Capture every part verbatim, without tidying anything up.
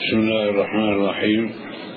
بسم الله الرحمن الرحيم.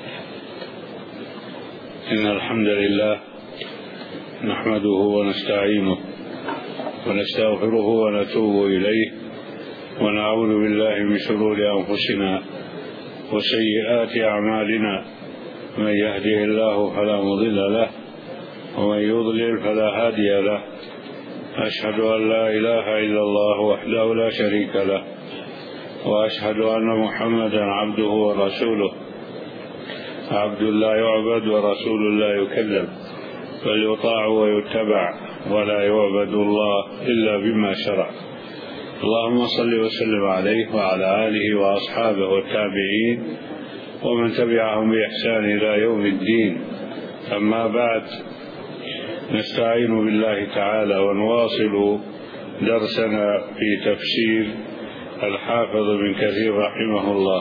إن الحمد لله نحمده ونستعينه ونستغفره ونتوب إليه ونعوذ بالله من شرور أنفسنا وسيئات أعمالنا، من يهده الله فلا مضل له ومن يضلل فلا هادي له. أشهد أن لا إله إلا الله وحده لا شريك له، وأشهد أن محمدا عبده ورسوله، عبد لا يعبد ورسول لا يكذب، بل يطاع ويتبع ولا يعبد الله إلا بما شرع. اللهم صل وسلم عليه وعلى آله وأصحابه والتابعين ومن تبعهم بإحسان إلى يوم الدين. أما بعد، نستعين بالله تعالى ونواصل درسنا في تفسير الحافظ ابن كثير رحمه الله.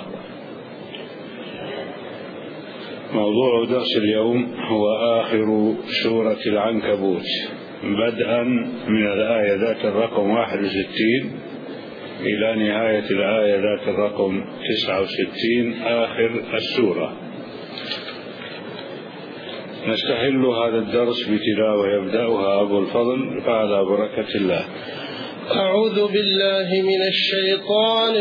موضوع درس اليوم هو آخر سورة العنكبوت، بدءا من الآية ذات الرقم واحد وستين إلى نهاية الآية ذات الرقم تسعة وستين آخر السورة. نستهل هذا الدرس بتلاوة يبدأها أبو الفضل فعلى بركة الله. أعوذ بالله من الشيطان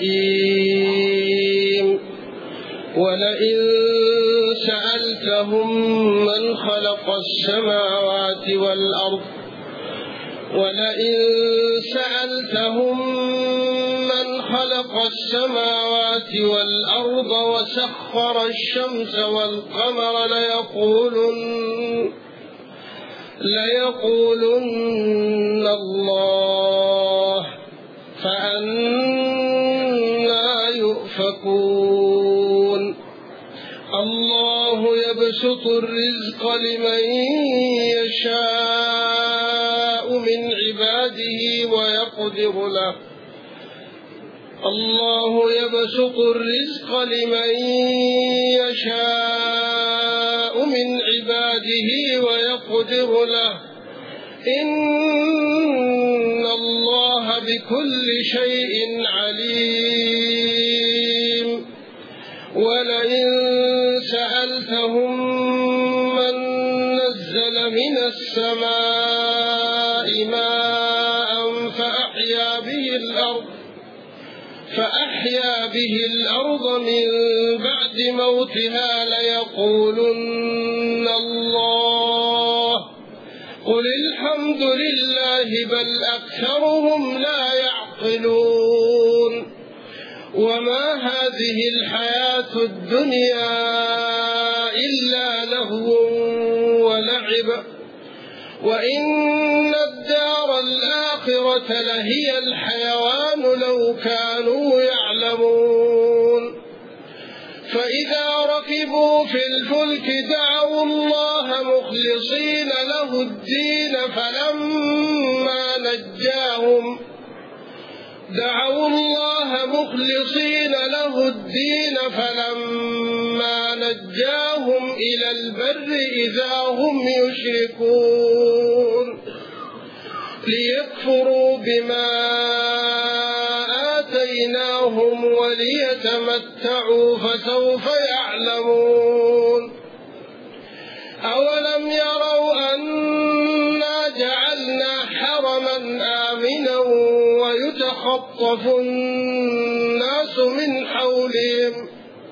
الرجيم. ولئن سألتهم من خلق السماوات والأرض ولئن سألتهم من خلق السماوات والأرض وسخر الشمس والقمر ليقولن ليقولن الله، فأنى يؤفكون. الله يبسط الرزق لمن يشاء من عباده ويقدر له الله يبسط الرزق لمن يشاء من عباده ويقدر له إن الله بكل شيء عليم. ولئن سألتهم من نزل من السماء ماء فأحيا به الأرض فأحيا به الأرض من بعد موتها ليقولن الله، قل الحمد لله بل أكثرهم لا يعقلون. وما هذه الحياة الدنيا إلا لهو ولعب، وإن الدار الآخرة لهي الحيوان لو كانوا يعلمون. فإذا ركبوا في الفلك دعوا الله مخلصين له الدين فلما نجاهم دعوا الله مخلصين له الدين فلما نجاهم إلى البر إذا هم يشركون ليكفروا بما آتيناهم وليتمتعوا فسوف يعلمون. أولم يروا أنا جعلنا حرما آمنا ويتخطف الناس من حولهم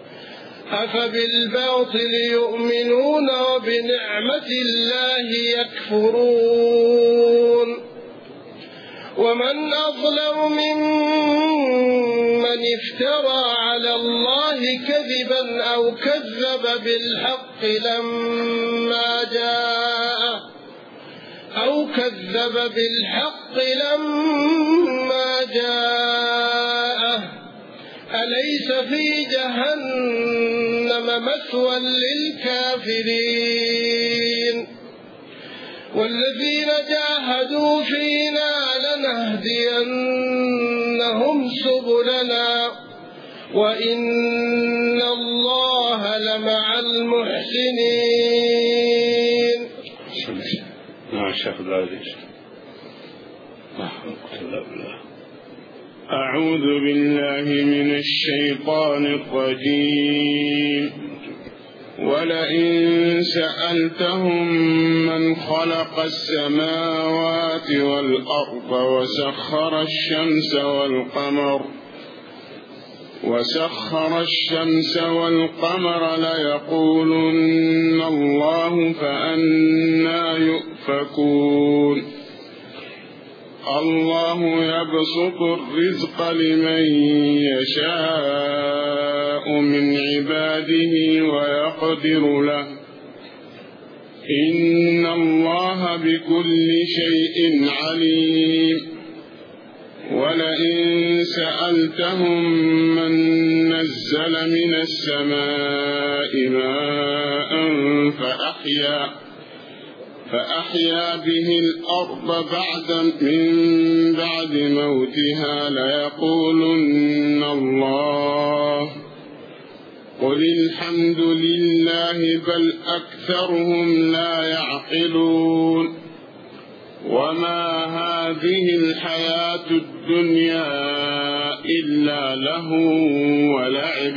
أفبالباطل يؤمنون وبنعمة الله يكفرون. ومن أظلم ممن افترى على الله كذبا أو كذب بالحق لما جاءه أو كذب بالحق لما جاءه أليس في جهنم مثوى للكافرين. والذين جاهدوا فينا لنهدينهم سبلنا وإن الله لمع المحسنين. نعم شيخ العزيز. أعوذ بالله من الشيطان الرجيم ولئن سألتهم من خلق السماوات والأرض وسخر الشمس والقمر وسخر الشمس والقمر ليقولن الله فأنى يؤفكون الله يبسط الرزق لمن يشاء من عباده ويقدر له إن الله بكل شيء عليم ولئن سألتهم من نزل من السماء ماء فأحيا فأحيا به الأرض بعد من بعد موتها ليقولن الله قل الحمد لله بل أكثرهم لا يعقلون وما هذه الحياة الدنيا إلا لهو ولعب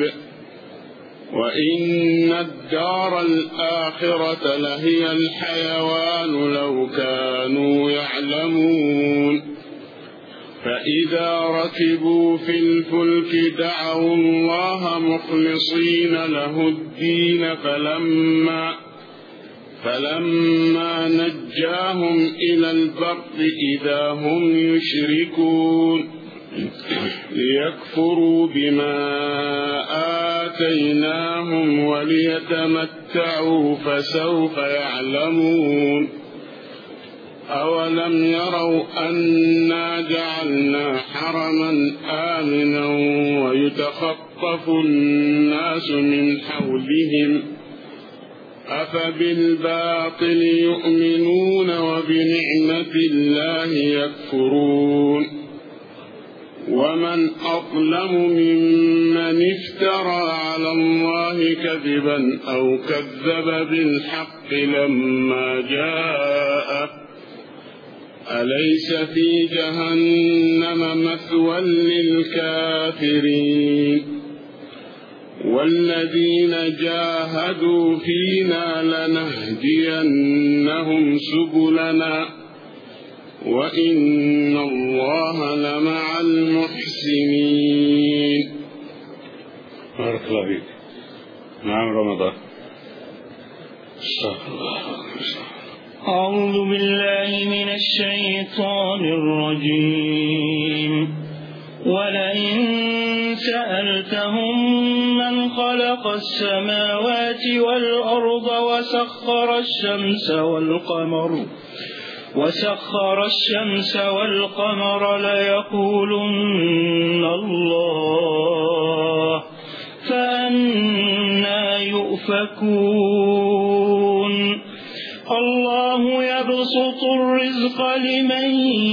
وإن الدار الآخرة لهي الحيوان لو كانوا يعلمون فإذا ركبوا في الفلك دعوا الله مخلصين له الدين فلما فلما نجاهم إلى البر إذا هم يشركون ليكفروا بما آتيناهم وليتمتعوا فسوف يعلمون أولم يروا أنا جعلنا حرما آمنا ويتخطف الناس من حولهم أفبالباطل يؤمنون وبنعمة الله يكفرون ومن أظلم ممن افترى على الله كذبا أو كذب بالحق لما جاءه أليس في جهنم مثوى للكافرين والذين جاهدوا فينا لنهدينهم سبلنا وإن الله لمع المحسنين. بارك الله فيك. نعم رمضان. استغفر الله. أعوذ بالله من الشيطان الرجيم ولئن سألتهم من خلق السماوات والأرض وسخر الشمس والقمر وسخر الشمس والقمر ليقولن الله فأنى يؤفكون الله يبسط الرزق لمن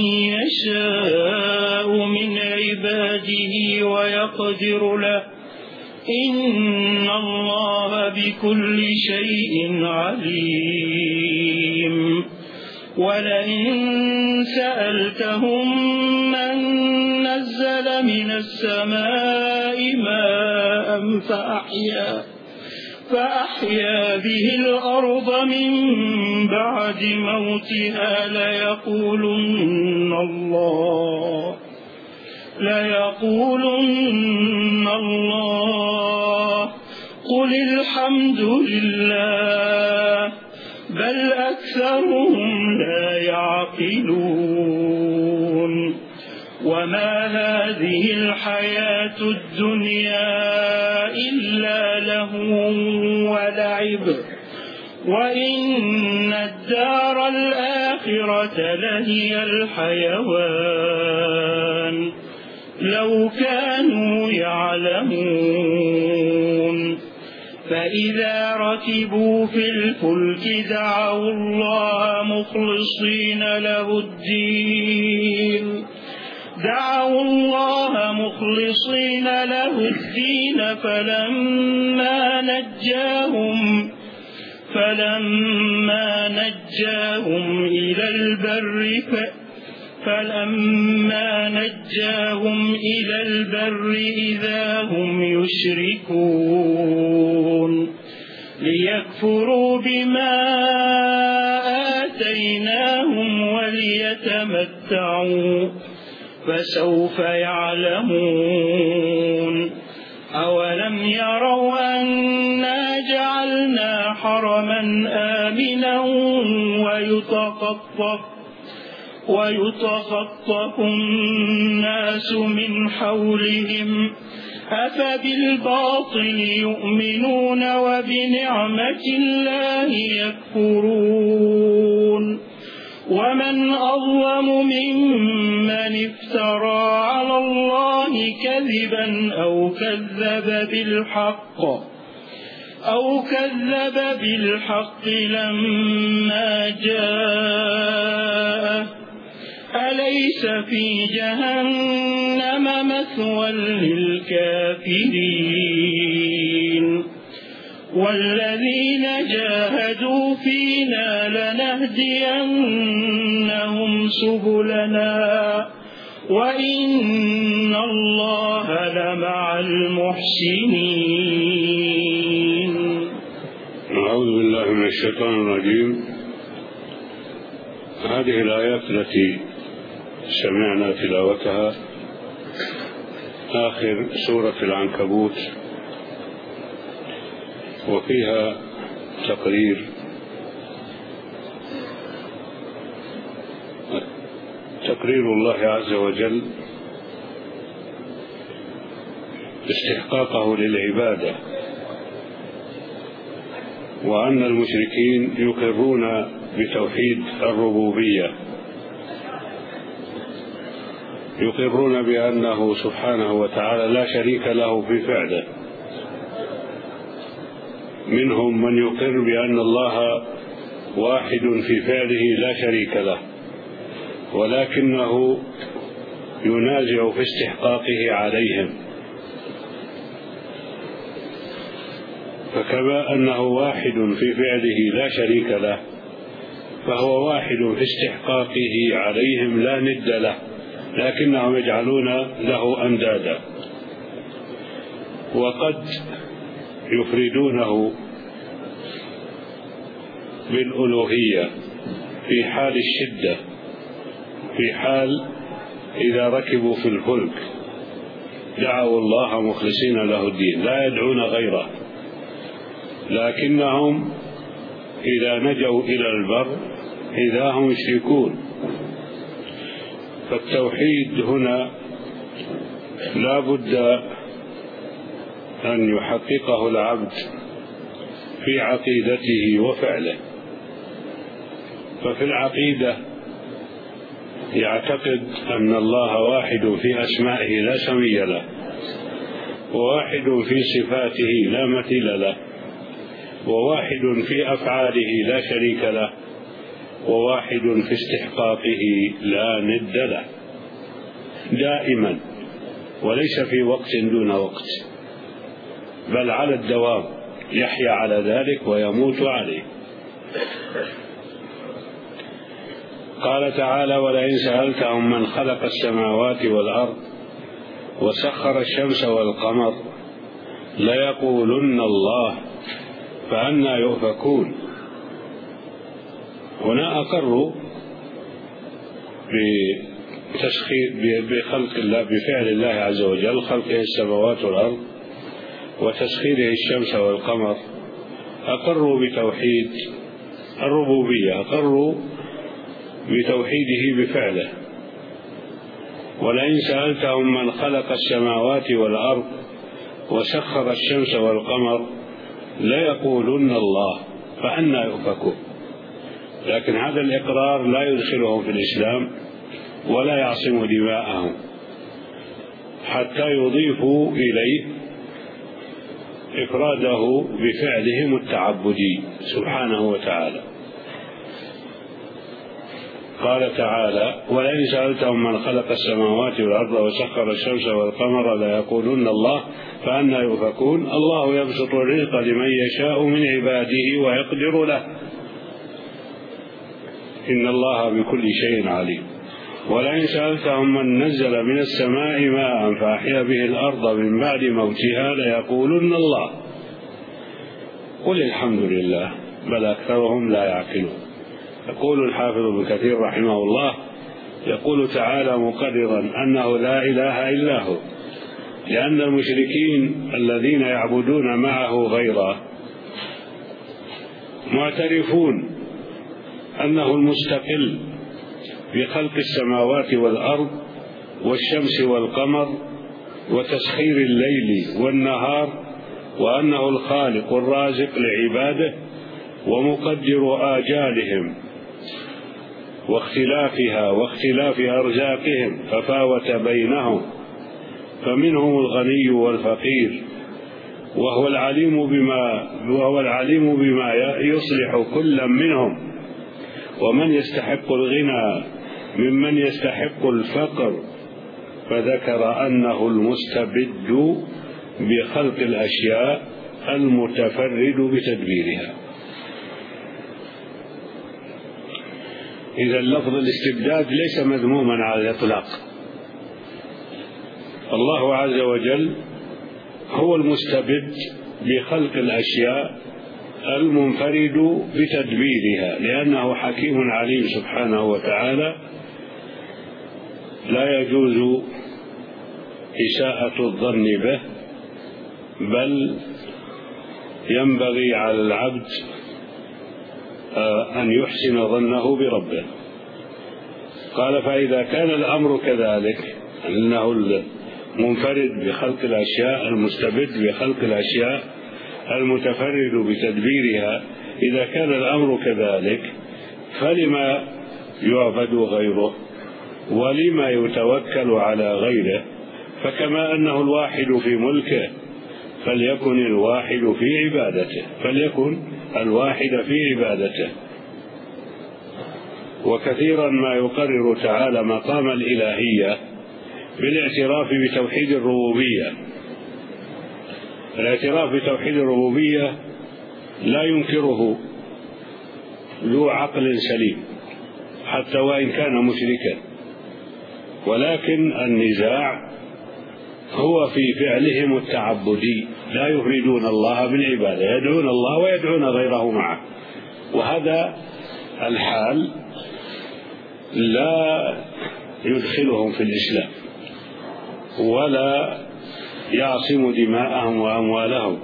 يشاء من عباده ويقدر له إن الله بكل شيء عليم ولئن سألتهم من نزل من السماء ماء فأحيا فأحيا به الأرض من بعد موتها ليقولن الله ليقولن الله قل الحمد لله بل أكثرهم لا يعقلون وما هذه الحياة الدنيا إلا لهو ولعب وإن الدار الآخرة لهي الحيوان لو كانوا يعلمون فإذا ركبوا في الفلك دعوا الله مخلصين له الدين دعوا الله مخلصين له الدين فلما نجاهم فلما نجاهم إلى البر فلما نجاهم إلى البر إذا هم يشركون ليكفروا بما آتيناهم وليتمتعوا فسوف يعلمون أولم يروا أنا جعلنا حرما آمنا ويتخطف ويتخطف الناس من حولهم أفبالباطل يؤمنون وبنعمة الله يكفرون ومن أظلم ممن افترى على الله كذبا أو كذب بالحق أو كذب بالحق لما جاءه أليس في جهنم مثوى للكافرين والذين جاهدوا فينا لنهدينهم سبلنا وإن الله لمع المحسنين. أعوذ بالله من الشيطان الرجيم. هذه الآيات التي سمعنا تلاوتها آخر سورة العنكبوت، وفيها تقرير تقرير الله عز وجل استحقاقه للعبادة، وأن المشركين يقرون بتوحيد الربوبية، يقرون بأنه سبحانه وتعالى لا شريك له في فعله. منهم من يقر بأن الله واحد في فعله لا شريك له، ولكنه ينازع في استحقاقه عليهم. فكما أنه واحد في فعله لا شريك له، فهو واحد في استحقاقه عليهم لا ند له، لكنهم يجعلون له أندادا، وقد يفردونه بالألوهية في حال الشدة، في حال إذا ركبوا في الفلك دعوا الله مخلصين له الدين لا يدعون غيره، لكنهم إذا نجوا إلى البر إذا هم يشركون. فالتوحيد هنا لا بد أن يحققه العبد في عقيدته وفعله. ففي العقيدة يعتقد أن الله واحد في أسمائه لا سمي له، وواحد في صفاته لا مثيل له، وواحد في أفعاله لا شريك له، وواحد في استحقاقه لا ند له، دائما وليس في وقت دون وقت، بل على الدوام يحيا على ذلك ويموت عليه. قال تعالى: ولئن سألتهم من خلق السماوات والأرض وسخر الشمس والقمر ليقولن الله فأنى يؤفكون. هنا أقروا بخلق الله، بفعل الله عز وجل، خلقه السماوات والأرض وتسخيره الشمس والقمر، أقروا بتوحيد الربوبية، أقروا بتوحيده بفعله. ولئن سألتهم من خلق السماوات والأرض وسخر الشمس والقمر ليقولن الله فأنى يؤفكون. لكن هذا الإقرار لا يدخلهم في الإسلام ولا يعصم دماءهم حتى يضيفوا إليه إفراده بفعلهم التعبدي سبحانه وتعالى. قال تعالى: ولئن سألتهم من خلق السماوات والأرض وسخر الشمس والقمر ليقولن الله فأنى يؤفكون. الله يبسط الرزق لمن يشاء من عباده ويقدر له إن الله بكل شيء عليم. ولئن سألتهم من نزل من السماء ماء فأحيا به الأرض من بعد موتها ليقولن الله قل الحمد لله بل أكثرهم لا يعقلون. يقول الحافظ ابن كثير رحمه الله يقول تعالى مقررا أنه لا إله إلا هو، لأن المشركين الذين يعبدون معه غيره معترفون أنه المستقل بخلق السماوات والأرض والشمس والقمر وتسخير الليل والنهار، وأنه الخالق الرازق لعباده ومقدر آجالهم واختلافها واختلاف أرزاقهم ففاوت بينهم، فمنهم الغني والفقير، وهو العليم بما وهو العليم بما يصلح كل منهم، ومن يستحق الغنى ممن يستحق الفقر، فذكر أنه المستبد بخلق الأشياء المتفرد بتدبيرها. إذا لفظ الاستبداد ليس مذموما على الإطلاق، الله عز وجل هو المستبد بخلق الأشياء المنفرد بتدبيرها، لأنه حكيم عليم سبحانه وتعالى، لا يجوز إساءة الظن به، بل ينبغي على العبد أن يحسن ظنه بربه. قال فإذا كان الأمر كذلك، أنه المنفرد بخلق الأشياء المستبد بخلق الأشياء المتفرد بتدبيرها، إذا كان الأمر كذلك فلما يعبد غيره ولما يتوكل على غيره؟ فكما أنه الواحد في ملكه فليكن الواحد في عبادته فليكن الواحد في عبادته. وكثيرا ما يقرر تعالى مقام الإلهية بالاعتراف بتوحيد الربوبية. الاعتراف بتوحيد الربوبية لا ينكره ذو عقل سليم حتى وإن كان مشركا، ولكن النزاع هو في فعلهم التعبدي، لا يفردون الله بالعبادة، يدعون الله ويدعون غيره معه، وهذا الحال لا يدخلهم في الإسلام ولا يعصم دماءهم وأموالهم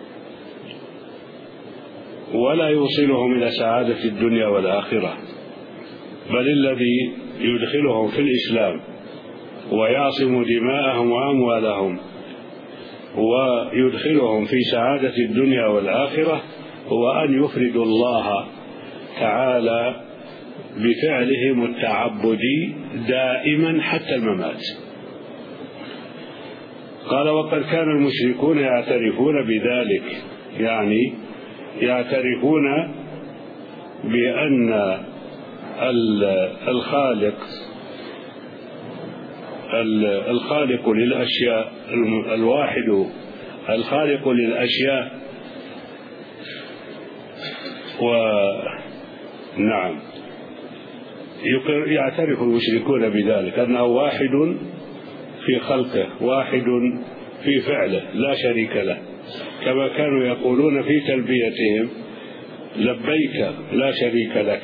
ولا يوصلهم إلى سعادة الدنيا والآخرة، بل الذي يدخلهم في الإسلام ويعصم دماءهم وأموالهم ويدخلهم في سعادة الدنيا والآخرة هو أن يفردوا الله تعالى بفعلهم التعبدي دائما حتى الممات. قال وقد كان المشركون يعترفون بذلك، يعني يعترفون بأن الخالق الخالق للأشياء الواحد الخالق للأشياء ونعم يعترف المشركون بذلك أنه واحد في خلقه واحد في فعله لا شريك له، كما كانوا يقولون في تلبيتهم لبيك لا شريك لك.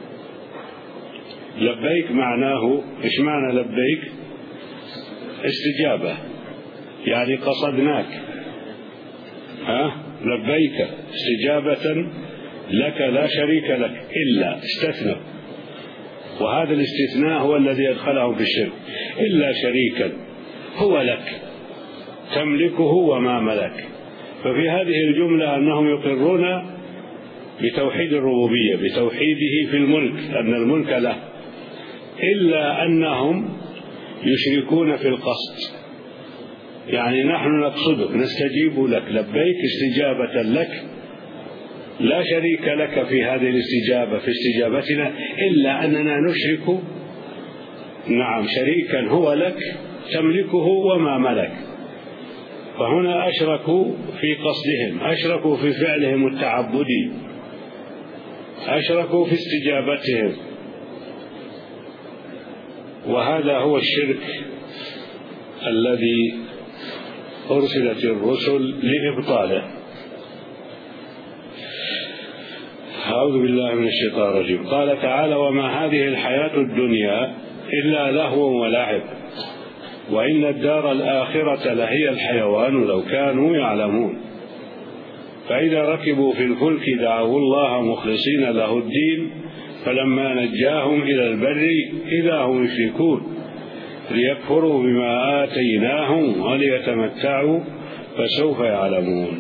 لبيك معناه إيش معنى لبيك؟ استجابة، يعني قصدناك، ها لبيك استجابة لك لا شريك لك إلا استثنى، وهذا الاستثناء هو الذي يدخلهم في الشرك، إلا شريكا هو لك تملكه وما ملك. ففي هذه الجملة أنهم يقرون بتوحيد الربوبية، بتوحيده في الملك، أن الملك له، إلا أنهم يشركون في القصد، يعني نحن نقصدك نستجيب لك لبيك استجابة لك لا شريك لك في هذه الاستجابة في استجابتنا، إلا أننا نشرك نعم شريكا هو لك تملكه وما ملك. فهنا أشركوا في قصدهم، أشركوا في فعلهم التعبدي، أشركوا في استجابتهم، وهذا هو الشرك الذي أرسلت الرسل لإبطاله. أعوذ بالله من الشيطان الرجيم. قال تعالى: وما هذه الحياة الدنيا إلا لهو ولعب وإن الدار الآخرة لهي الحيوان لو كانوا يعلمون. فإذا ركبوا في الفلك دعوا الله مخلصين له الدين فلما نجاهم إلى البر إذا هم يشركون ليكفروا بما آتيناهم وليتمتعوا فسوف يعلمون.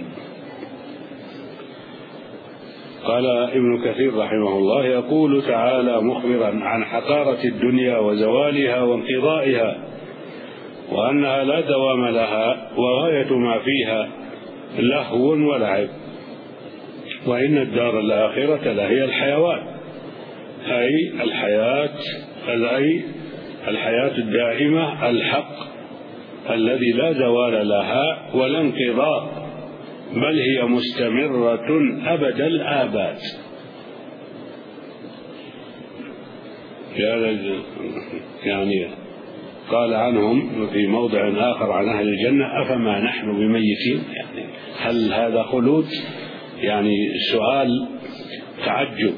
قال ابن كثير رحمه الله: يقول تعالى مخبرا عن حقارة الدنيا وزوالها وانقضائها وأنها لا دوام لها وغاية ما فيها لهو ولعب، وإن الدار الآخرة لهي الحيوان، أي الحياة أي الحياة الدائمة الحق الذي لا زوال لها ولا انقضاء، بل هي مستمرة أبد الآباد. يعني قال عنهم في موضع آخر عن أهل الجنة: أفما نحن بميتين؟ يعني هل هذا خلود؟ يعني سؤال تعجب.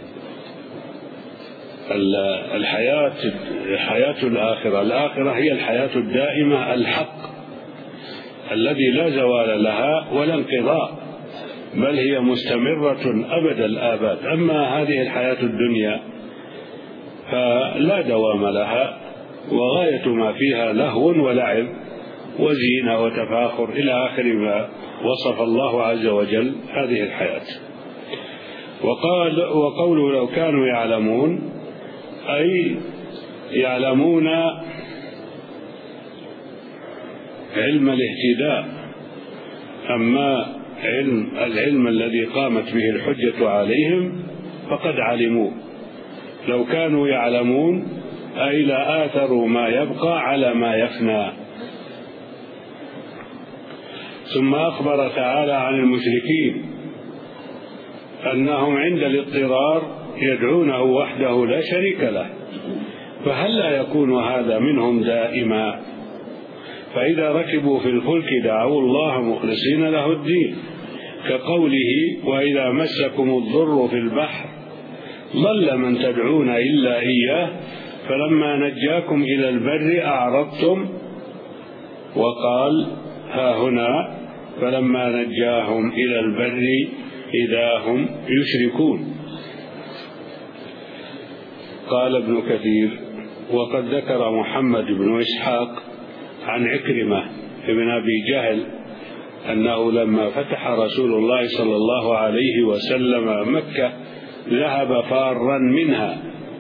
الحياة حياة الآخرة الآخرة هي الحياة الدائمة الحق الذي لا زوال لها ولا انقضاء، بل هي مستمرة أبد الآباد. أما هذه الحياة الدنيا فلا دوام لها وغاية ما فيها لهو ولعب وزينة وتفاخر إلى آخر ما وصف الله عز وجل هذه الحياة. وقال وقوله لو كانوا يعلمون، أي يعلمون علم الاهتداء. أما علم العلم الذي قامت به الحجة عليهم فقد علموه. لو كانوا يعلمون أي لا آثروا ما يبقى على ما يفنى. ثم أخبر تعالى عن المشركين أنهم عند الاضطرار يدعونه وحده لا شريك له، فهل لا يكون هذا منهم دائما؟ فإذا ركبوا في الفلك دعوا الله مخلصين له الدين، كقوله: وإذا مسكم الضر في البحر ضل من تدعون إلا إياه فلما نجاكم إلى البر أعرضتم. وقال ها هنا: فلما نجاهم إلى البر إذا هم يشركون. قال ابن كثير: وقد ذكر محمد بن إسحاق عن عكرمة ابن أبي جهل أنه لما فتح رسول الله صلى الله عليه وسلم مكة ذهب فارا منها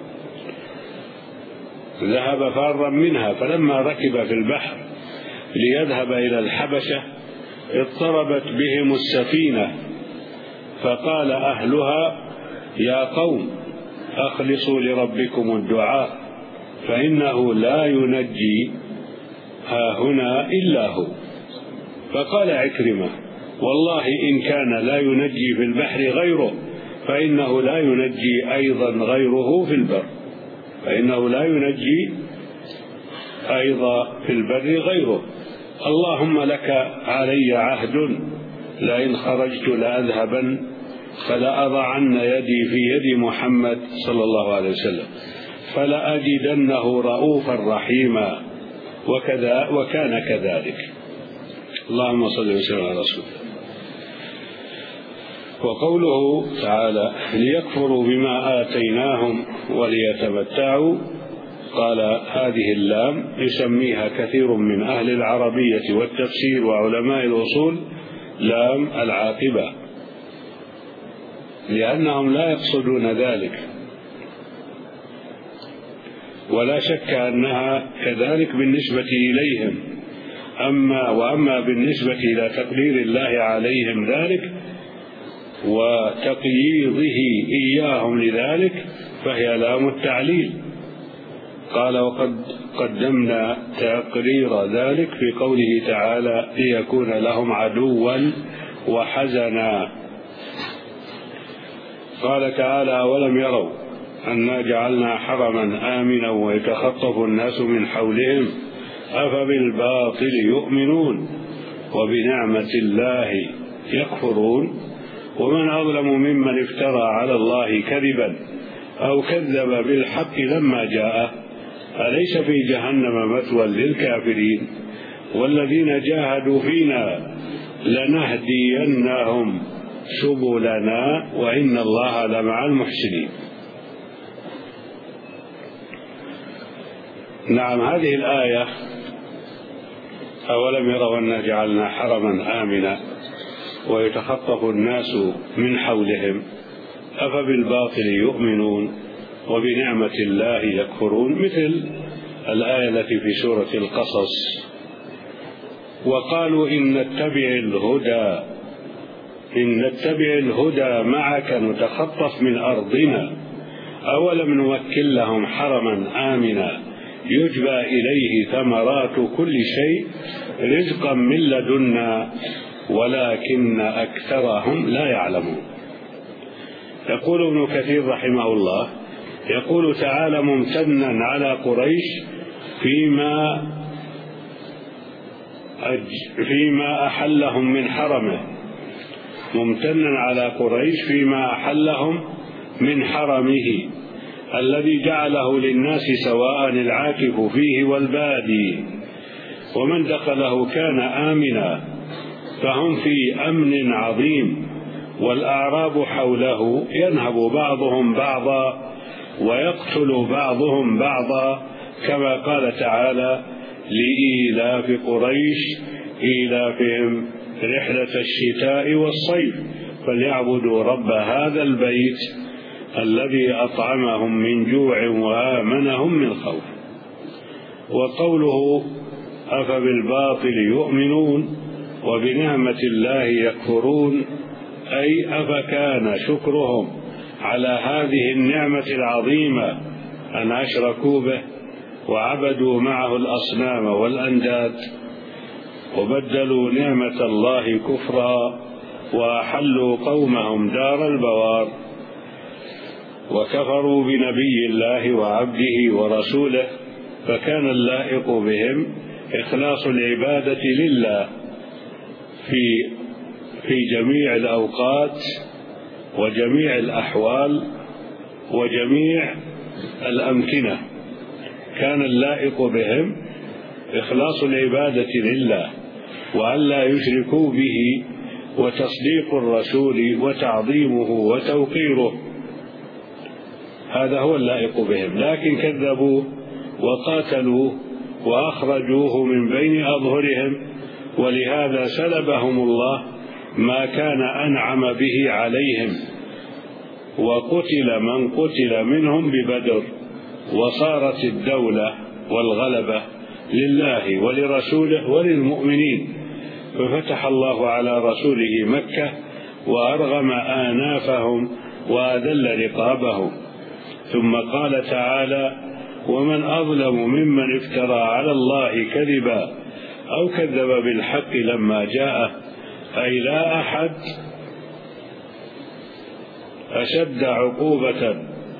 ذهب فارا منها فلما ركب في البحر ليذهب إلى الحبشة اضطربت بهم السفينة، فقال أهلها: يا قوم أخلصوا لربكم الدعاء فإنه لا ينجي ها هنا إلا هو. فقال عكرمة: والله إن كان لا ينجي في البحر غيره فإنه لا ينجي أيضا غيره في البر فإنه لا ينجي أيضا في البر غيره. اللهم لك علي عهد لئن خرجت لأذهبن فلأضعن يدي في يد محمد صلى الله عليه وسلم فلأجدنه رؤوفا رحيما، وكذا وكان كذلك. اللهم صل وسلم على رسول الله. وقوله تعالى: ليكفروا بما آتيناهم وليتمتعوا، قال هذه اللام يسميها كثير من أهل العربية والتفسير وعلماء الأصول لام العاقبة، لأنهم لا يقصدون ذلك، ولا شك أنها كذلك بالنسبة إليهم. أما وأما بالنسبة إلى تقدير الله عليهم ذلك وتقييضه إياهم لذلك فهي لام التعليل. قال: وقد قدمنا تقرير ذلك في قوله تعالى: ليكون لهم عدوا وحزنا. قال تعالى: ولم يروا أنا جعلنا حرما آمنا ويتخطف الناس من حولهم أفبالباطل يؤمنون وبنعمة الله يكفرون ومن أظلم ممن افترى على الله كذبا أو كذب بالحق لما جاءه أليس في جهنم مثوى للكافرين والذين جاهدوا فينا لنهدينهم سبلنا وإن الله لمع المحسنين. نعم، هذه الآية أولم يروا أنا جعلنا حرما آمنا ويتخطف الناس من حولهم أفبالباطل يؤمنون وبنعمة الله يكفرون، مثل الآية التي في سورة القصص: وقالوا إن نتبع الهدى إن نتبع الهدى معك نتخطف من أرضنا أولم نمكن لهم حرما آمنا يجبى إليه ثمرات كل شيء رزقا من لدنا ولكن أكثرهم لا يعلمون. يقول ابن كثير رحمه الله: يقول تعالى ممتنا على قريش فيما فيما أحلهم من حرمه ممتنا على قريش فيما أحلهم من حرمه الذي جعله للناس سواء العاكف فيه والبادي، ومن دخله كان آمنا، فهم في أمن عظيم، والأعراب حوله ينهب بعضهم بعضا ويقتل بعضهم بعضا، كما قال تعالى: لإيلاف قريش إيلافهم رحلة الشتاء والصيف فليعبدوا رب هذا البيت الذي أطعمهم من جوع وآمنهم من خوف. وقوله أفبالباطل يؤمنون وبنعمة الله يكفرون، أي أفكان شكرهم على هذه النعمة العظيمة أن أشركوا به وعبدوا معه الأصنام والأنداد وبدلوا نعمة الله كفرا وأحلوا قومهم دار البوار وكفروا بنبي الله وعبده ورسوله، فكان اللائق بهم إخلاص العبادة لله في في جميع الأوقات وجميع الأحوال وجميع الأمكنة. كان اللائق بهم إخلاص العبادة لله وألا يشركوا به وتصديق الرسول وتعظيمه وتوقيره، هذا هو اللائق بهم. لكن كذبوا وقاتلوا وأخرجوه من بين أظهرهم، ولهذا سلبهم الله ما كان أنعم به عليهم، وقتل من قتل منهم ببدر، وصارت الدولة والغلبة لله ولرسوله وللمؤمنين، ففتح الله على رسوله مكة وأرغم آنافهم وأذل رقابهم. ثم قال تعالى: ومن أظلم ممن افترى على الله كذبا أو كذب بالحق لما جاءه، أي لا أحد أشد عقوبة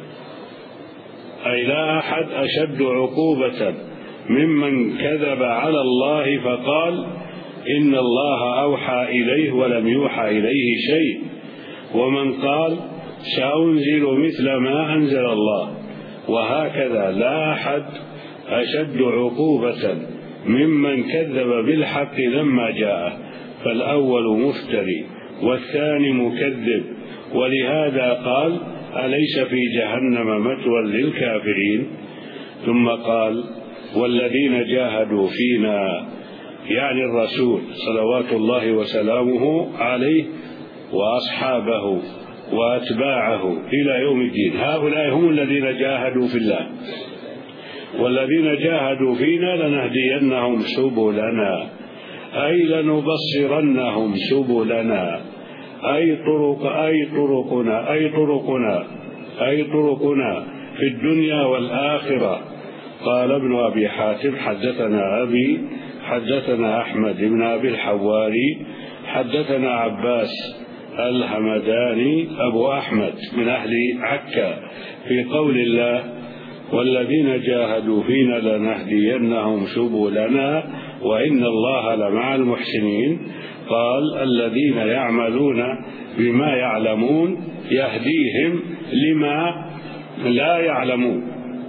أي لا أحد أشد عقوبة ممن كذب على الله فقال إن الله أوحى إليه ولم يوحى إليه شيء، ومن قال سأنزل مثل ما أنزل الله، وهكذا لا أحد أشد عقوبة ممن كذب بالحق لما جاءه، فالأول مفتري والثاني مكذب، ولهذا قال أليس في جهنم مثوى للكافرين. ثم قال والذين جاهدوا فينا، يعني الرسول صلوات الله وسلامه عليه وأصحابه وأتباعه إلى يوم الدين، هؤلاء هم الذين جاهدوا في الله. والذين جاهدوا فينا لنهدينهم سبلنا، أي لنبصرنهم سبلنا، أي طرق أي طرقنا أي طرقنا أي طرقنا في الدنيا والآخرة. قال ابن أبي حاتم حدثنا أبي حدثنا أحمد بن أبي الحواري حدثنا عباس الهمداني أبو أحمد من أهل عكا في قول الله: والذين جاهدوا فينا لنهدينهم سبلنا وإن الله لمع المحسنين. قال: الذين يعملون بما يعلمون يهديهم لما لا يعلمون.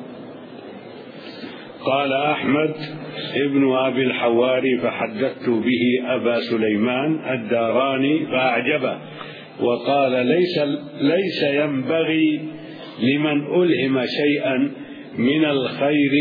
قال أحمد ابن أبي الحواري: فحدثت به أبا سليمان الداراني فأعجبه، وقال: ليس, ليس ينبغي لمن ألهم شيئا من الخير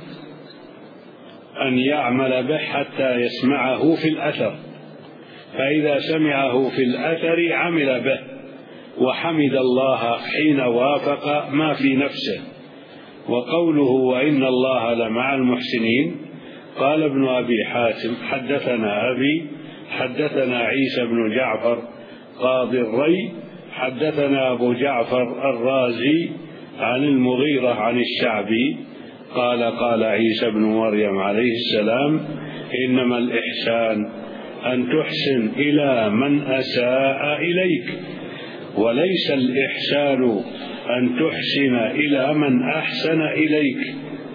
أن يعمل به حتى يسمعه في الأثر، فإذا سمعه في الأثر عمل به وحمد الله حين وافق ما في نفسه. وقوله: وإن الله لمع المحسنين، قال ابن أبي حاتم: حدثنا أبي حدثنا عيسى بن جعفر قاضي الري حدثنا أبو جعفر الرازي عن المغيرة عن الشعبي قال: قال عيسى بن مريم عليه السلام: إنما الإحسان أن تحسن إلى من أساء إليك، وليس الإحسان أن تحسن إلى من أحسن إليك،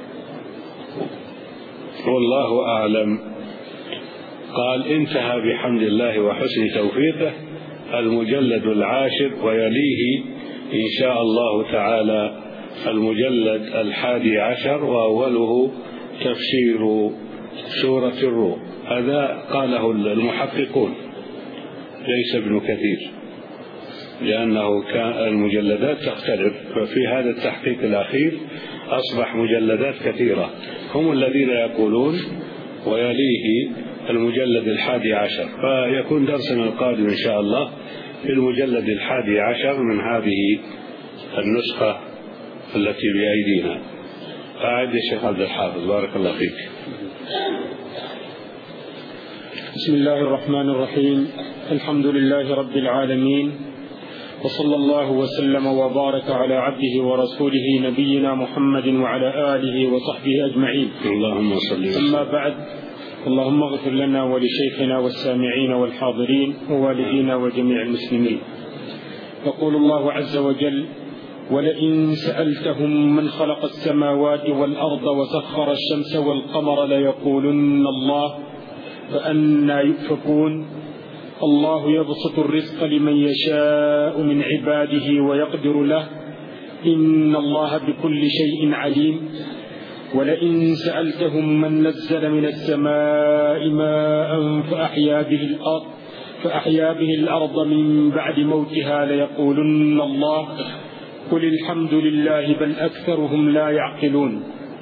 والله أعلم. قال: انتهى بحمد الله وحسن توفيقه المجلد العاشر، ويليه إن شاء الله تعالى المجلد الحادي عشر، وأوله تفسير سورة الروم. هذا قاله المحققون ليس ابن كثير، لأنه كان المجلدات تختلف، ففي هذا التحقيق الأخير أصبح مجلدات كثيرة. هم الذين يقولون ويليه المجلد الحادي عشر، فيكون درسنا القادم إن شاء الله في المجلد الحادي عشر من هذه النسخة التي بأيدينا. أعد يا شيخ عبد الحافظ، بارك الله فيك. بسم الله الرحمن الرحيم. الحمد لله رب العالمين، وصلى الله وسلم وبارك على عبده ورسوله نبينا محمد وعلى آله وصحبه أجمعين. اللهم صل وسلم. أما بعد، اللهم اغفر لنا ولشيخنا والسامعين والحاضرين ووالدينا وجميع المسلمين. يقول الله عز وجل: ولئن سألتهم من خلق السماوات والأرض وسخر الشمس والقمر ليقولن الله فأنى يؤفكون. الله يبسط الرزق لمن يشاء من عباده ويقدر له، إن الله بكل شيء عليم. ولئن سألتهم من نزل من السماء ماء فأحيا به الأرض فأحيا به الأرض من بعد موتها ليقولن الله قل الحمد لله بل أكثرهم لا يعقلون.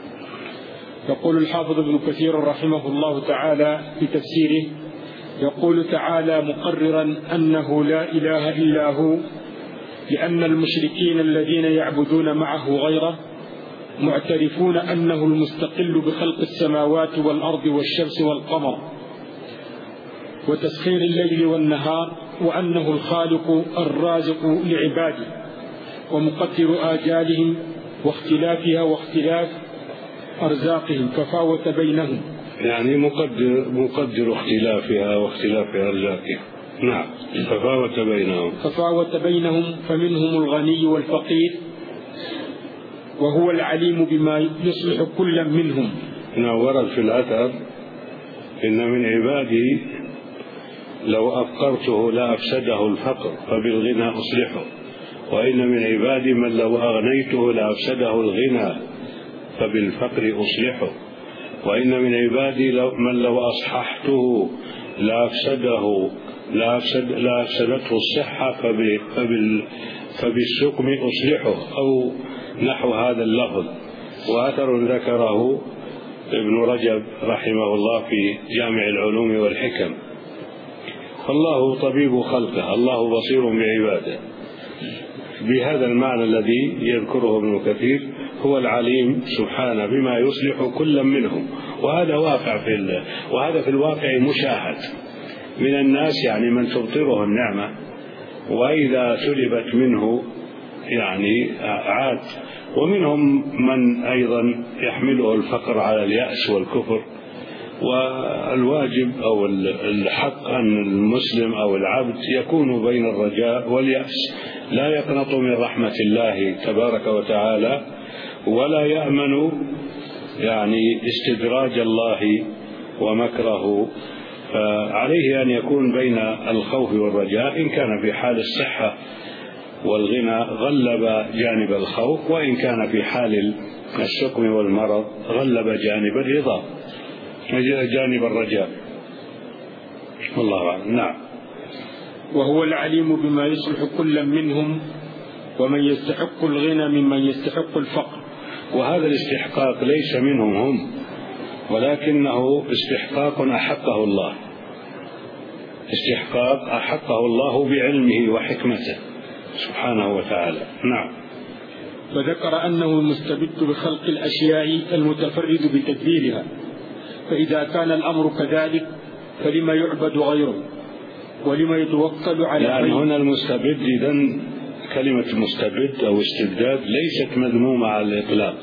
يقول الحافظ ابن كثير رحمه الله تعالى في تفسيره: يقول تعالى مقررا أنه لا إله إلا هو، لأن المشركين الذين يعبدون معه غيره معترفون أنه المستقل بخلق السماوات والأرض والشمس والقمر وتسخير الليل والنهار، وأنه الخالق الرازق لعباده ومقدر آجالهم واختلافها واختلاف أرزاقهم، ففاوت بينهم، يعني مقدر, مقدر اختلافها واختلاف أرزاقها. نعم، ففاوت بينهم ففاوت بينهم فمنهم الغني والفقير، وهو العليم بما يصلح كل منهم. ورد في الأثر: إن من عبادي لو أفقرته لأفسده الفقر فبالغنى أصلحه، وإن من عبادي من لو أغنيته لأفسده الغنى فبالفقر أصلحه، وإن من عبادي لو من لو أصححته لأفسده لأفسد لأفسدته الصحة فبال فبالسقم أصلحه، أو نحو هذا اللفظ. وأثر ذكره ابن رجب رحمه الله في جامع العلوم والحكم. فالله طبيب خلقه، الله بصير بعباده. بهذا المعنى الذي يذكره ابن كثير، هو العليم سبحانه بما يصلح كل منهم، وهذا واقع في ال... وهذا في الواقع مشاهد من الناس، يعني من تبطره النعمة وإذا سلبت منه يعني عاد، ومنهم من أيضا يحمله الفقر على اليأس والكفر، والواجب أو الحق أن المسلم أو العبد يكون بين الرجاء واليأس، لا يقنط من رحمة الله تبارك وتعالى ولا يأمن يعني استدراج الله ومكره، فعليه أن يكون بين الخوف والرجاء. إن كان في حال الصحة والغنى غلب جانب الخوف، وإن كان في حال السقم والمرض غلب جانب الرضا جانب الرجاء، والله أعلم. نعم. وهو العليم بما يصلح كل منهم، ومن يستحق الغنى ممن يستحق الفقر. وهذا الاستحقاق ليس منهم هم، ولكنه استحقاق أحقه الله، استحقاق أحقه الله بعلمه وحكمته سبحانه وتعالى. نعم. وذكر أنه المستبد بخلق الأشياء المتفرد بتدبيرها، فإذا كان الأمر كذلك فلما يعبد غيره ولما يتوكل على يعني غيره. هنا المستبد، إذن كلمة مستبد أو استبداد ليست مذمومة على الإطلاق،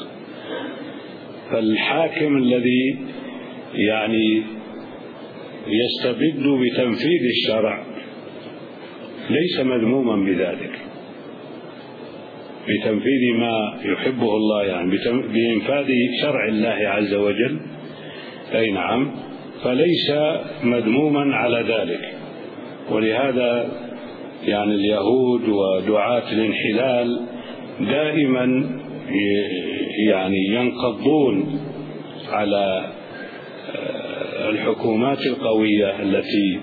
فالحاكم الذي يعني يستبد بتنفيذ الشرع ليس مذموما بذلك، بتنفيذ ما يحبه الله، يعني بإنفاذ شرع الله عز وجل. أي نعم، فليس مذموما على ذلك. ولهذا يعني اليهود ودعاة الانحلال دائما يعني ينقضون على الحكومات القوية التي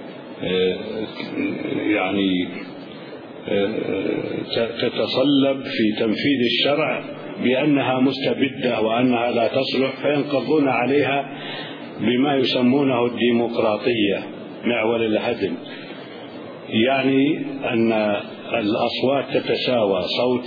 يعني تتصلب في تنفيذ الشرع بأنها مستبدة وأنها لا تصلح، فينقضون عليها بما يسمونه الديمقراطية، معول الهدم، يعني أن الأصوات تتساوى، صوت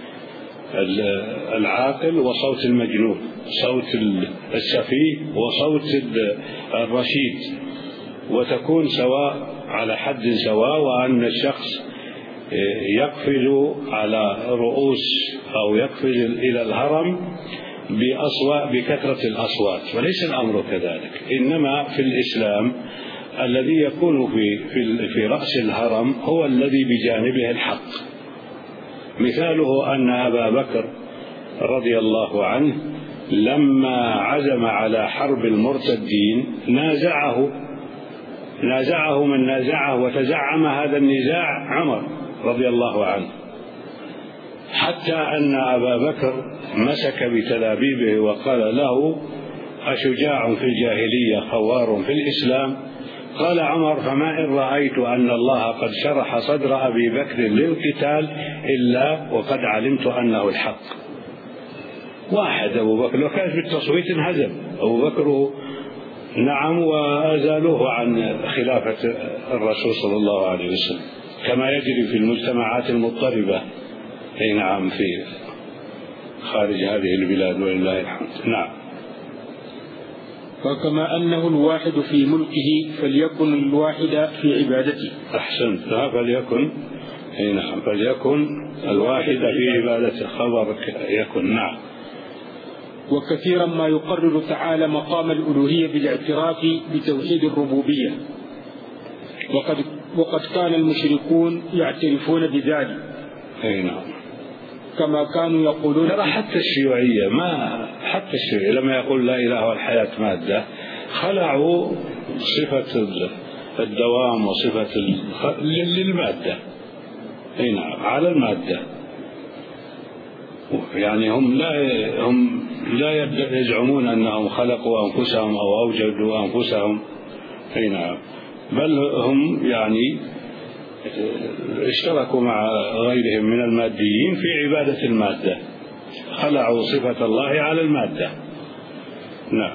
العاقل وصوت المجنون، صوت السفيه وصوت الرشيد، وتكون سواء على حد سواء، وأن الشخص يقفز على رؤوس أو يقفز إلى الهرم بأصوات بكثرة الأصوات، وليس الأمر كذلك. إنما في الإسلام الذي يكون في في في رأس الهرم هو الذي بجانبه الحق. مثاله أن أبا بكر رضي الله عنه لما عزم على حرب المرتدين نازعه نازعه من نازعه وتزعم هذا النزاع عمر رضي الله عنه، حتى أن أبا بكر مسك بتلابيبه وقال له: أشجاع في الجاهلية خوار في الإسلام؟ قال عمر: فما إن رأيت أن الله قد شرح صدر أبي بكر للقتال إلا وقد علمت أنه الحق. واحد أبو بكر لو كان بالتصويت انهزم أبو بكر، نعم، وأزالوه عن خلافة الرسول صلى الله عليه وسلم، كما يجري في المجتمعات المضطربة، أي نعم، في خارج هذه البلاد ولله الحمد. نعم. وكما أنه الواحد في ملكه فليكن الواحد في عبادته. أحسنت، فليكن، أي نعم، فليكن الواحد في عبادته، خبر يكن. نعم. وكثيرا ما يقرر تعالى مقام الألوهية بالاعتراف بتوحيد الربوبية، وقد وقد كان المشركون يعترفون بذلك. أي نعم. كما كانوا يقولون، ترى حتى الشيوعية ما حتى الشيوعية لما يقول لا إله والحياة مادة، خلعوا صفة الدوام وصفة للمادة. أي نعم، على المادة. يعني هم لا هم لا يزعمون أنهم خلقوا أنفسهم أو أوجدوا أنفسهم. أي نعم، بل هم يعني اشتركوا مع غيرهم من الماديين في عبادة المادة، خلعوا صفة الله على المادة. نعم.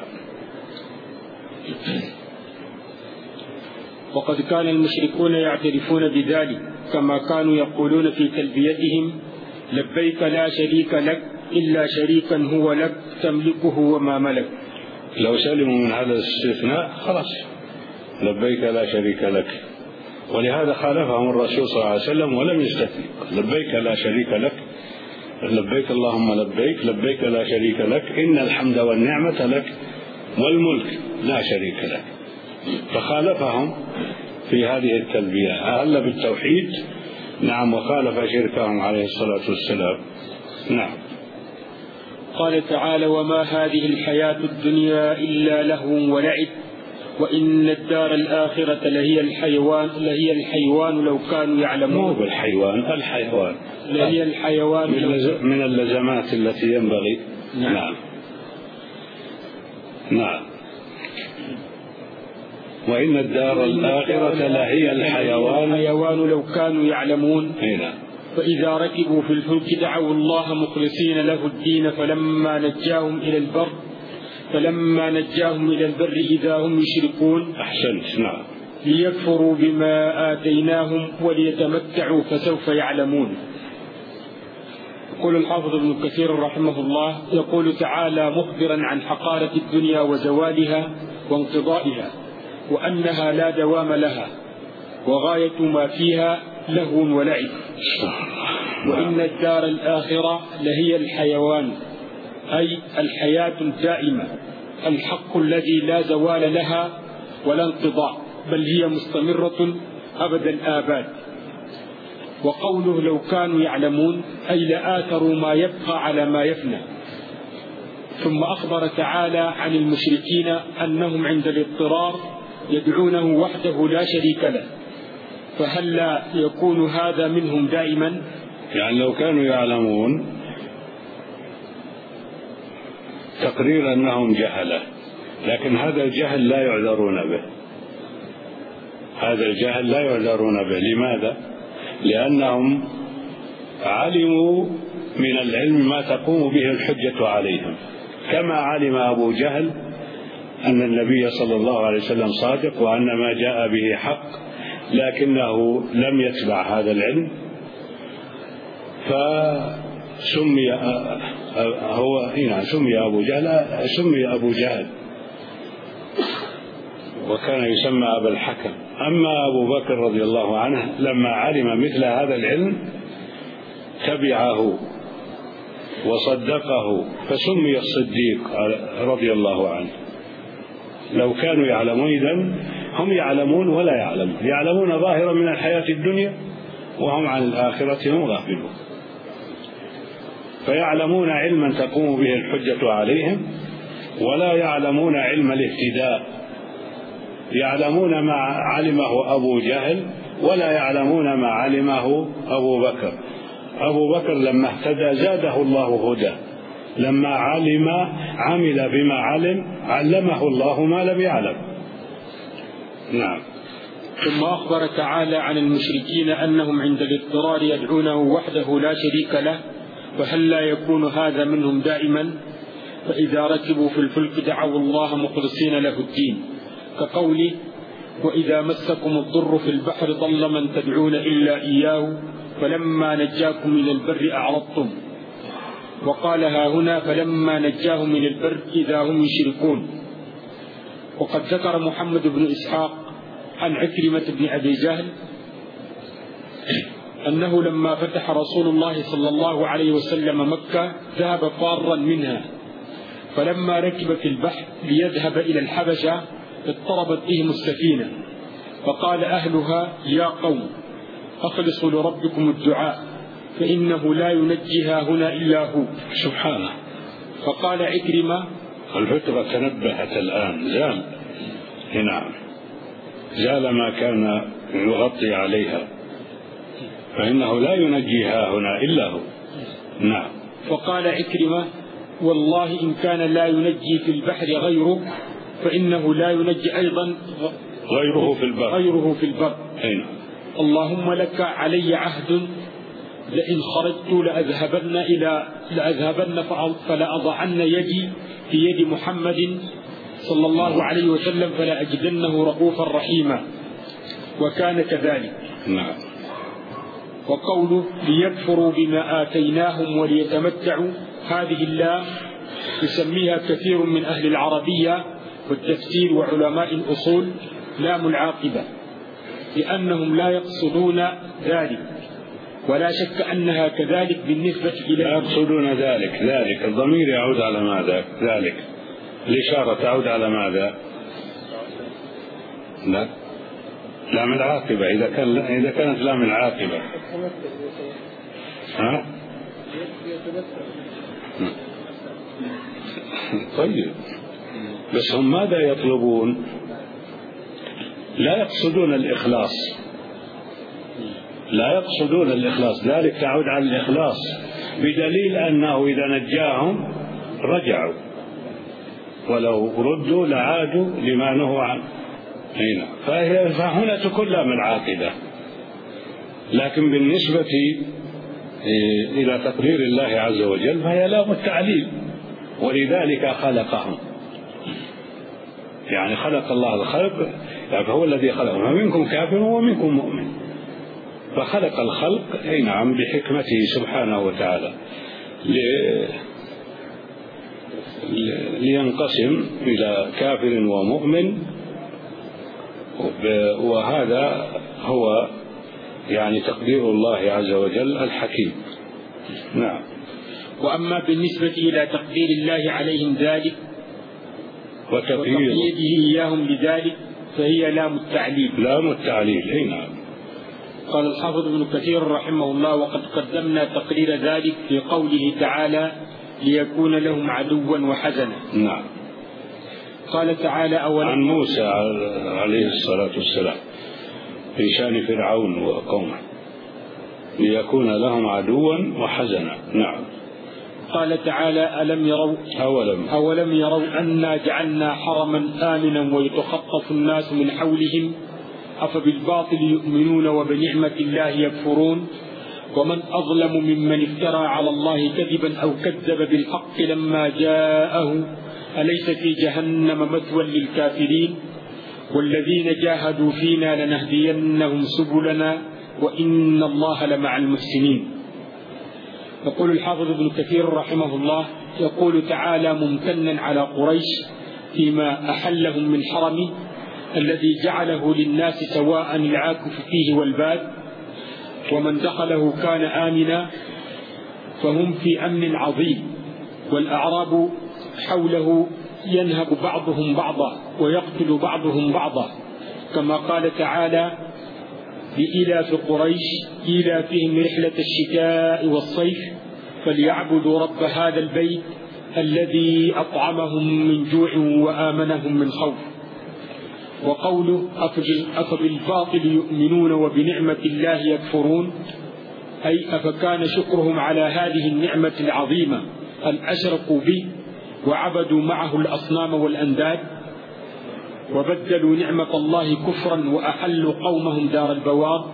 وقد كان المشركون يعترفون بذلك، كما كانوا يقولون في تلبيتهم: لبيك لا شريك لك إلا شريكا هو لك تملكه وما ملك. لو سلموا من هذا الاستثناء خلاص، لبيك لا شريك لك. ولهذا خالفهم الرسول صلى الله عليه وسلم ولم يستثني: لبيك لا شريك لك، لبيك اللهم لبيك، لبيك لا شريك لك، إن الحمد والنعمة لك والملك لا شريك له، فخالفهم في هذه التلبية، أهل بالتوحيد نعم وخالف شركهم عليه الصلاة والسلام. نعم. قال تعالى: وما هذه الحياة الدنيا إلا لهو ولعب وإن الدار الآخرة لهي الحيوان لهي الحيوان لو كانوا يعلمون. مو بالحيوان، الحيوان لهي الحيوان من اللزمات التي ينبغي. نعم نعم, نعم. وإن الدار الآخرة لهي الحيوان الحيوان لو كانوا يعلمون. هنا. فإذا ركبوا في الفلك دعوا الله مخلصين له الدين فلما نجاهم إلى البر فلما نجاهم إلى البر إذا هم يشركون. أحسنت. نعم. ليكفروا بما آتيناهم وليتمتعوا فسوف يعلمون. يقول الحافظ ابن كثير رحمه الله: يقول تعالى مخبرا عن حقارة الدنيا وزوالها وانقضائها وأنها لا دوام لها وغاية ما فيها لهو ولعب، وإن الدار الآخرة لهي الحيوان أي الحياة الدائمة الحق الذي لا زوال لها ولا انقضاء بل هي مستمرة أبد الآباد. وقوله لو كانوا يعلمون أي لآثروا ما يبقى على ما يفنى. ثم أخبر تعالى عن المشركين أنهم عند الاضطرار يدعونه وحده لا شريك له، فهل لا يكون هذا منهم دائما؟ يعني لو كانوا يعلمون تقرير أنهم جهلة، لكن هذا الجهل لا يعذرون به، هذا الجهل لا يعذرون به. لماذا؟ لأنهم علموا من العلم ما تقوم به الحجة عليهم، كما علم أبو جهل أن النبي صلى الله عليه وسلم صادق وأن ما جاء به حق، لكنه لم يتبع هذا العلم فسمي هو هنا سمي أبو جهل سمي أبو جهل وكان يسمى أبا الحكم. أما أبو بكر رضي الله عنه لما علم مثل هذا العلم تبعه وصدقه فسمي الصديق رضي الله عنه. لو كانوا يعلمون إذن هم يعلمون ولا يعلمون، يعلمون ظاهرا من الحياة الدنيا وهم عن الآخرة هم غافلون، فيعلمون علما تقوم به الحجة عليهم ولا يعلمون علم الاهتداء، يعلمون ما علمه أبو جهل ولا يعلمون ما علمه أبو بكر. أبو بكر لما اهتدى زاده الله هدى، لما علم عمل بما علم علمه الله ما لم يعلم. نعم. ثم أخبر تعالى عن المشركين أنهم عند الاضطرار يدعونه وحده لا شريك له، فهل لا يكون هذا منهم دائما؟ فإذا ركبوا في الفلك دعوا الله مخلصين له الدين، كقوله وإذا مسكم الضر في البحر ضل من تدعون إلا إياه فلما نجاكم من البر أعرضتم. وقالها هنا فلما نجاهم من البر إذا هم يشركون. وقد ذكر محمد بن إسحاق عن عكرمة بن أبي جهل أنه لما فتح رسول الله صلى الله عليه وسلم مكة ذهب فارا منها، فلما ركب في البحر ليذهب إلى الحبشة اضطربت بهم السفينة، فقال أهلها يا قوم أخلصوا لربكم الدعاء فإنه لا ينجيها هنا إلا هو. سبحانه. فقال عكرمة الفترة تنبهت الآن، زال نعم زال ما كان يغطي عليها، فإنه لا ينجيها هنا إلا هو. نعم. فقال عكرمة والله إن كان لا ينجي في البحر غيره فإنه لا ينجي أيضا غيره في البر غيره في البر. أين؟ اللهم لك علي عهد لئن خرجت لأذهبن إلى لأذهبن فلأضعن يدي في يد محمد صلى الله عليه وسلم فلا أجدنه رؤوفا رحيما، وكان كذلك. نعم. وقوله ليكفروا بما آتيناهم وليتمتعوا، هذه اللام يسميها كثير من أهل العربية والتفسير وعلماء الأصول لام العاقبة، لأنهم لا يقصدون ذلك، ولا شك أنها كذلك بالنسبة إلى لا يقصدون ذلك ذلك الضمير يعود على ماذا؟ ذلك الإشارة تعود على ماذا؟ لا لام العاقبة. إذا كان إذا كانت لام العاقبة ها؟ طيب بس هم ماذا يطلبون؟ لا يقصدون الإخلاص، لا يقصدون الإخلاص، ذلك تعود على الإخلاص، بدليل أنه إذا نجاهم رجعوا ولو ردوا لعادوا لما نهوا عنه. هنا فهنا تكون لام العاقبة. لكن بالنسبة إلى تقدير الله عز وجل فهي لام التعليل، ولذلك خلقهم، يعني خلق الله الخلق، يعني هو الذي خلقهم، فمنكم كافر ومنكم مؤمن، فخلق الخلق أي نعم بحكمته سبحانه وتعالى لينقسم إلى كافر ومؤمن، وهذا هو يعني تقدير الله عز وجل الحكيم. نعم. وأما بالنسبة إلى تقدير الله عليهم ذلك وتقييده إياهم بذلك فهي لام التعليل. لام التعليل. أي نعم. قال الحافظ ابن كثير رحمه الله: وقد قدمنا تقرير ذلك في قوله تعالى: ليكون لهم عدوا وحزنا. نعم. قال تعالى: أولا عن موسى عليه الصلاة والسلام في شأن فرعون وقومه ليكون لهم عدوا وحزنا. نعم. قال تعالى: ألم يروا أولم, أولم يروا أنا جعلنا حرما آمنا ويتخطف الناس من حولهم أفبالباطل يؤمنون وبنعمة الله يكفرون ومن أظلم ممن افترى على الله كذبا أو كذب بالحق لما جاءه أليس في جهنم مثوى للكافرين والذين جاهدوا فينا لنهدينهم سبلنا وإن الله لمع المحسنين. يقول الحافظ ابن كثير رحمه الله: يقول تعالى ممتنا على قريش فيما أحلهم من حرمه الذي جعله للناس سواء العاكف فيه والباد، ومن دخله كان آمنا، فهم في أمن عظيم، والأعراب حوله ينهب بعضهم بعضا ويقتل بعضهم بعضا، كما قال تعالى: لإلاف قريش إيلافهم رحلة الشتاء والصيف فليعبدوا رب هذا البيت الذي أطعمهم من جوع وآمنهم من خوف. وقوله: أفبالباطل يؤمنون وبنعمة الله يكفرون، أي أفكان شكرهم على هذه النعمة العظيمة أن أشركوا به وعبدوا معه الأصنام والأنداد وبدلوا نعمة الله كفرا وأحلوا قومهم دار البوار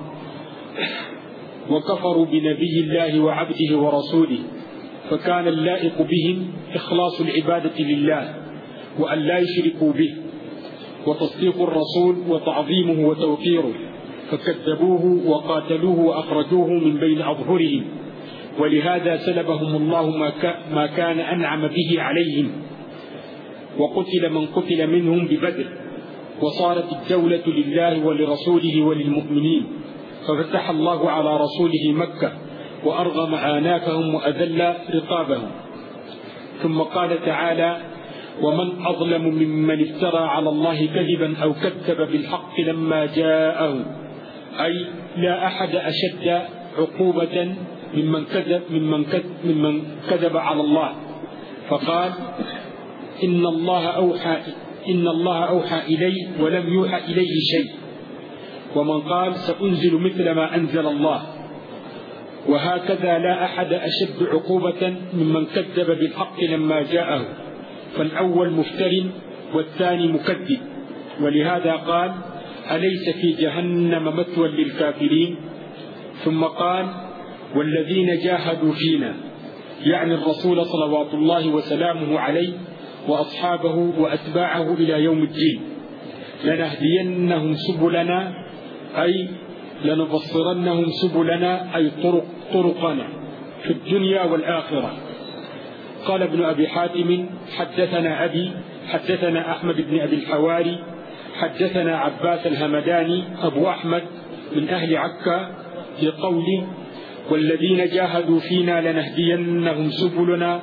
وكفروا بنبي الله وعبده ورسوله، فكان اللائق بهم إخلاص العبادة لله وأن لا يشركوا به وتصديق الرسول وتعظيمه وتوقيره، فكذبوه وقاتلوه وأخرجوه من بين أظهرهم، ولهذا سلبهم الله ما كان أنعم به عليهم، وقتل من قتل منهم ببدر، وصارت الدولة لله ولرسوله وللمؤمنين، ففتح الله على رسوله مكة وأرغم آناكهم وأذل رقابهم. ثم قال تعالى: ومن أظلم ممن افترى على الله كذبا أو كذب بالحق لما جاءه، أي لا أحد أشد عقوبة ممن كذب, ممن كذب, ممن كذب على الله، فقال: إن الله أوحى إن الله أوحى إلي ولم يوحى إليه شيء، ومن قال سأنزل مثل ما أنزل الله. وهكذا لا أحد أشد عقوبة ممن كذب بالحق لما جاءه، فالأول مفتر والثاني مكذب، ولهذا قال: أليس في جهنم مثوى للكافرين. ثم قال: والذين جاهدوا فينا، يعني الرسول صلوات الله وسلامه عليه وأصحابه وأتباعه إلى يوم الدين، لنهدينهم سبلنا، أي لنبصرنهم سبلنا، أي طرق طرقنا في الدنيا والآخرة. قال ابن أبي حاتم: حدثنا أبي حدثنا أحمد بن أبي الحواري حدثنا عباس الهمداني أبو أحمد من أهل عكا بقوله: والذين جاهدوا فينا لنهدينهم سبلنا،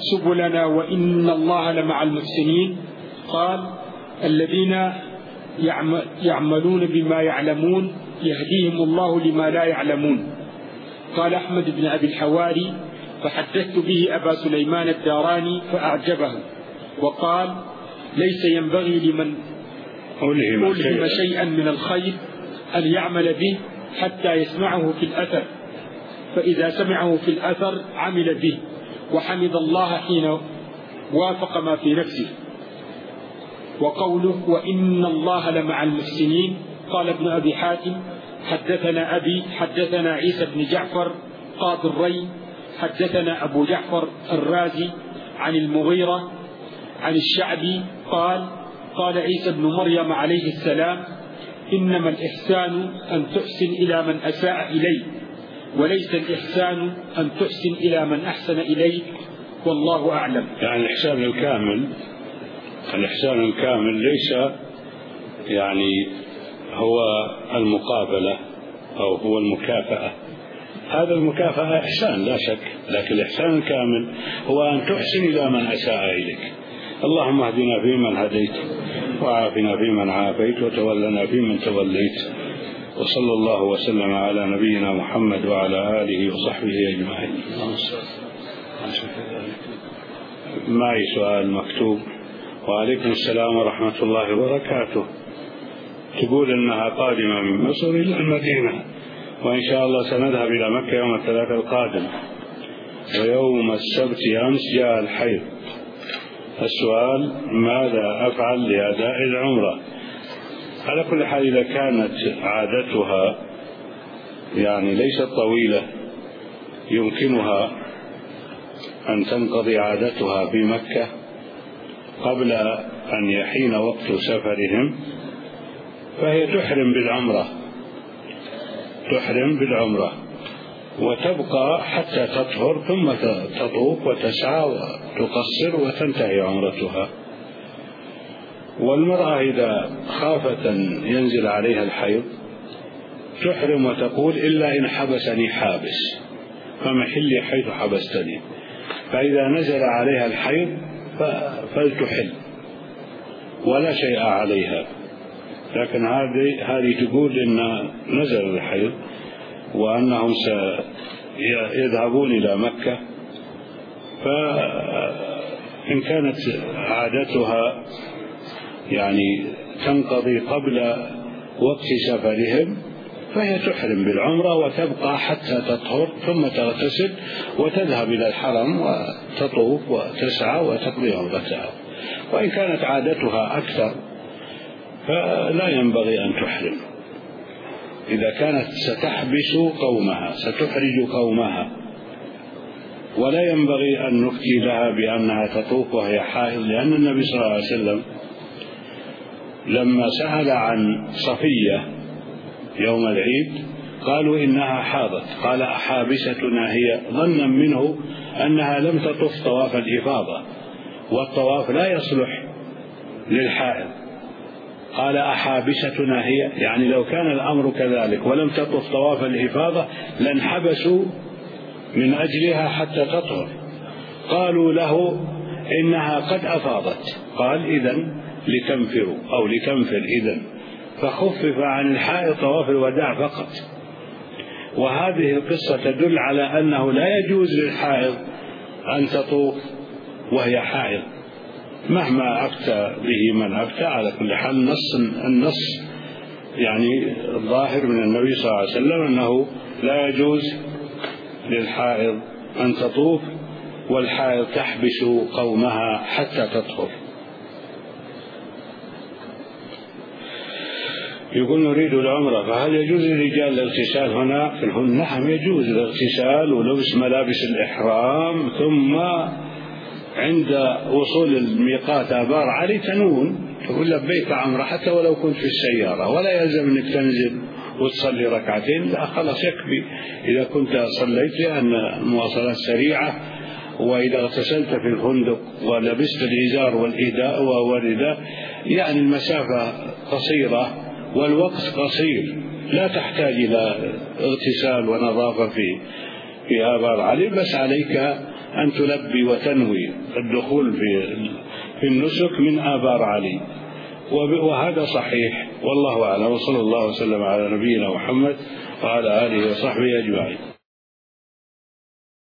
سبلنا وإن الله لمع المحسنين؟ قال: الذين يعملون بما يعلمون يهديهم الله لما لا يعلمون. قال أحمد بن أبي الحواري: فحدثت به أبا سليمان الداراني فأعجبه، وقال: ليس ينبغي لمن ألهم شيئا من الخير أن يعمل به حتى يسمعه في الأثر، فإذا سمعه في الأثر عمل به وحمد الله حين وافق ما في نفسه. وقوله: وإن الله لمع المحسنين، قال ابن أبي حاتم: حدثنا أبي حدثنا عيسى بن جعفر قاضي الري حدثنا أبو جعفر الرازي عن المغيرة عن الشعبي قال: قال عيسى بن مريم عليه السلام: إنما الإحسان أن تحسن إلى من أساء إليك، وليس الإحسان أن تحسن إلى من أحسن إليك، والله أعلم. يعني الإحسان الكامل الإحسان الكامل ليس يعني هو المقابلة أو هو المكافأة. هذا المكافأة إحسان لا شك، لكن الإحسان الكامل هو أن تحسن إلى من أساء إليك. اللهم اهدنا فيمن هديت، وعافنا فيمن عافيت، وتولنا فيمن توليت، وصلى الله وسلم على نبينا محمد وعلى آله وصحبه أجمعين. معي سؤال مكتوب: وعليكم السلام ورحمة الله وبركاته. تقول أنها قادمة من مصر إلى المدينة، وإن شاء الله سنذهب إلى مكة يوم الثلاثاء القادم، ويوم السبت أمس جاء الحيض. السؤال: ماذا أفعل لأداء العمرة؟ على كل حال، إذا كانت عادتها يعني ليست طويلة يمكنها أن تنقضي عادتها في مكة قبل أن يحين وقت سفرهم، فهي تحرم بالعمرة تحرم بالعمرة وتبقى حتى تطهر، ثم تطوف وتسعى وتقصر وتنتهي عمرتها. والمرأة إذا خافت أن ينزل عليها الحيض تحرم وتقول: إلا إن حبسني حابس فمحلي حيث حبستني. فإذا نزل عليها الحيض فلتحل ولا شيء عليها. لكن هذه هذه تقول إن نزل الحيض وأنهم سيذهبون إلى مكة، فإن كانت عادتها يعني تنقضي قبل وقت سفرهم فهي تحرم بالعمرة وتبقى حتى تطهر، ثم تغتسل وتذهب إلى الحرم وتطوف وتسعى وتقضي عمرتها. وإن كانت عادتها أكثر فلا ينبغي أن تحرم. إذا كانت ستحبس قومها ستحرج قومها، ولا ينبغي أن نفتي لها بأنها تطوف وهي حائض، لأن النبي صلى الله عليه وسلم لما سأل عن صفية يوم العيد قالوا إنها حاضت، قال: أحابستنا هي؟ ظنا منه أنها لم تطف طواف الإفاضة، والطواف لا يصلح للحائض. قال: أحابستنا هي؟ يعني لو كان الأمر كذلك ولم تطف طواف الإفاضة لانحبسوا من أجلها حتى تطهر. قالوا له: إنها قد أفاضت. قال: إذن لتنفروا أو لتنفر إذن، فخفف عن الحائض طواف الوداع فقط. وهذه القصة تدل على أنه لا يجوز للحائض أن تطوف وهي حائض مهما أفتى به من أفتى. على كل حال النص النص يعني الظاهر من النبي صلى الله عليه وسلم أنه لا يجوز للحائض أن تطوف، والحائض تحبس قومها حتى تطهر. يقول: نريد العمرة، فهل يجوز للرجال الاغتسال هنا في الهن؟ نعم يجوز الاغتسال ولبس ملابس الإحرام، ثم عند وصول الميقات آبار علي تنون تقول لبيك عمرة حتى ولو كنت في السيارة، ولا يلزم أنك تنزل وتصلي ركعتين، لا خلاص يكفي إذا كنت صليت، لأن المواصلات سريعة. وإذا اغتسلت في الفندق ولبست الإزار والإداء والرداء يعني المسافة قصيرة والوقت قصير، لا تحتاج إلى اغتسال ونظافة في في آبار علي، بس عليك أن تلبي وتنوي الدخول في في النسك من آبار علي، وهذا صحيح والله أعلم. وصلى الله وسلم على نبينا محمد وعلى آله وصحبه أجمعين.